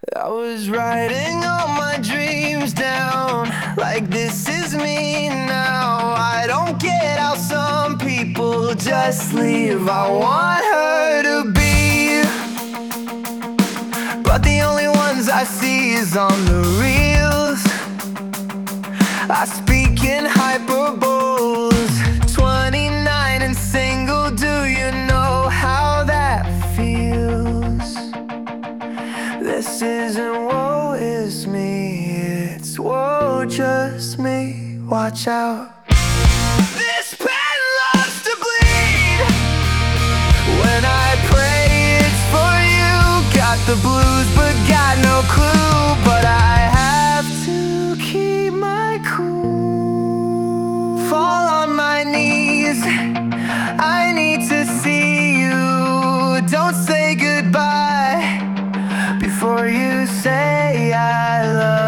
I was writing all my dreams down, like this is me now. I don't get how some people just leave. I want her to be, but the only ones I see is on the reels. I speak in hyperboles, 29 and single, do you know how that feels? This isn't woe is me, it's woe just me. Watch out. This pen loves to bleed. When I pray it's for you. Got the blues but got no clue. But I have to keep my cool. Fall on my knees, I need to see you. Don't say goodbye before you say I love you.